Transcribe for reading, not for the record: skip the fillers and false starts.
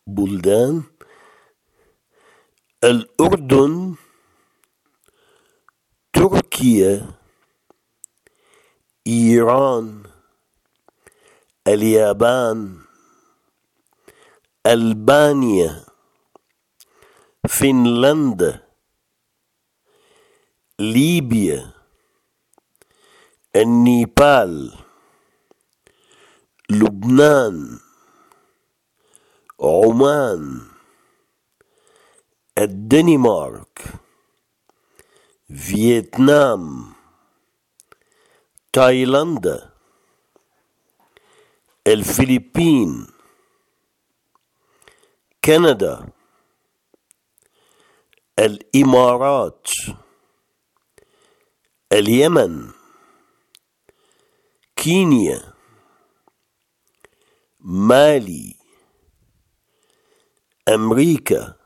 بلدان: الأردن، تركيا، إيران، اليابان، ألبانيا، فنلندا، ليبيا، النيبال، لبنان، عمان، الدنمارك، فيتنام، تايلاند، الفلبين، كندا، الإمارات، اليمن، كينيا، مالي، أمريكا،